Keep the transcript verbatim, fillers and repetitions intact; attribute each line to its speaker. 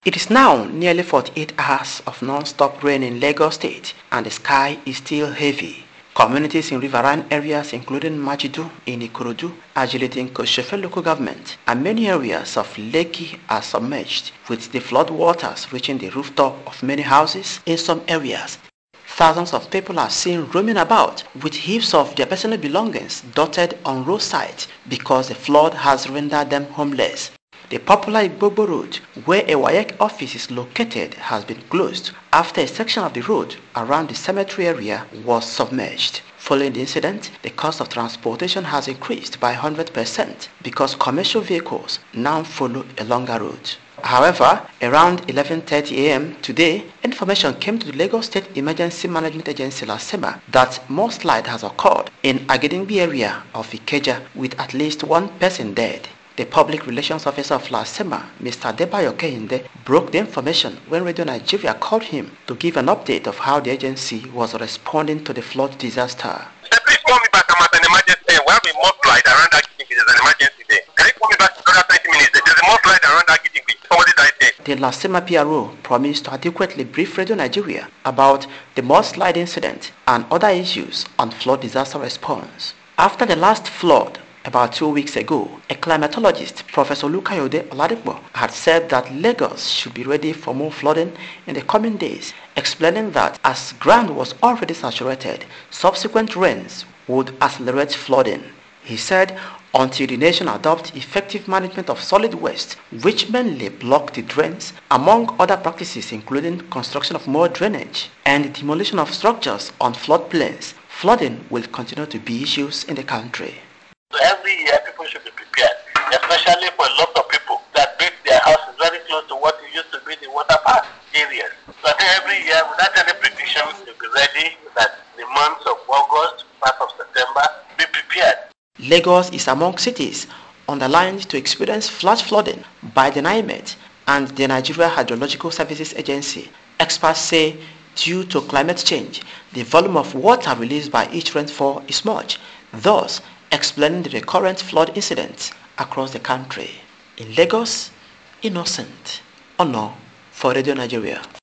Speaker 1: It is now nearly forty-eight hours of non-stop rain in Lagos State, and the sky is still heavy. Communities in riverine areas including Majidu in Ikorodu, Agility in Koshofe local government, and many areas of Lekki are submerged, with the flood waters reaching the rooftop of many houses in some areas. Thousands of people are seen roaming about with heaps of their personal belongings dotted on roadsides because the flood has rendered them homeless. The popular Igbobo Road, where a W A E C office is located, has been closed after a section of the road around the cemetery area was submerged. Following the incident, the cost of transportation has increased by one hundred percent because commercial vehicles now follow a longer route. However, around eleven thirty a m today, information came to the Lagos State Emergency Management Agency LASEMA that mudslide has occurred in Agidingbi area of Ikeja with at least one person dead. The Public Relations Officer of LASEMA, Mister Adebayo Kehinde, broke the information when Radio Nigeria called him to give an update of how the agency was responding to the flood disaster.
Speaker 2: Please call me back. I'm at an emergency. We have a mudslide around Agidingbi. There's an emergency there. Can you call me back in another twenty minutes? There's a mudslide around Agidingbi. Somebody died there.
Speaker 1: The LASEMA P R O promised to adequately brief Radio Nigeria about the mudslide incident and other issues on flood disaster response. After the last flood, about two weeks ago, a climatologist, Professor Olukayode Oladipo, had said that Lagos should be ready for more flooding in the coming days, explaining that as ground was already saturated, subsequent rains would accelerate flooding. He said until the nation adopts effective management of solid waste, which mainly block the drains, among other practices including construction of more drainage and demolition of structures on floodplains, flooding will continue to be issues in the country.
Speaker 3: So every year people should be prepared, especially for a lot of people that build their houses very close to what used to be the water park areas. So I think every year, without any predictions, to be ready that the months of August, part of September, be prepared.
Speaker 1: Lagos is among cities underlined to experience flash flooding by the NIMET and the Nigeria Hydrological Services Agency. Experts say due to climate change, the volume of water released by each rainfall is much, thus explaining the recurrent flood incidents across the country. In Lagos, Innocent Ono for Radio Nigeria.